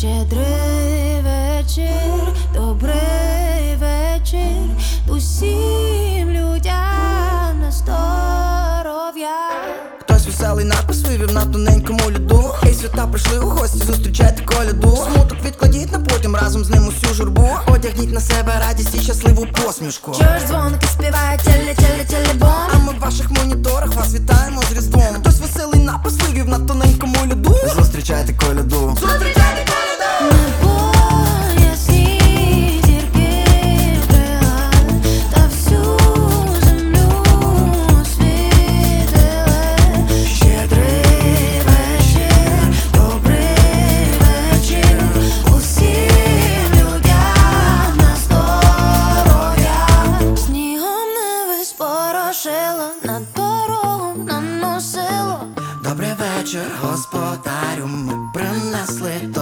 Щедрий вечір, добрий вечір, усім людям на здоров'я. Хтось веселий напис вивів на тоненькому льоду. Ей, свята прийшли у гості, зустрічайте коляду. Смуток відкладіть на потім, разом з ним усю журбу. Одягніть на себе радість і щасливу посмішку. Чуєш, дзвоники співають теле-теле-телебом. А ми в ваших моніторах вас вітаємо з Різдвом. Хтось веселий напис вивів на тоненькому льоду. Зустрічайте коляду. Зустрічайте коляду. Ясні зірки вбрали та всю землю освітили. Щедрий вечір, добрий вечір, усім людям на здоров'я. Снігом неви спорошило, на дорогу наносило. Добрий вечір, господарю, ми принесли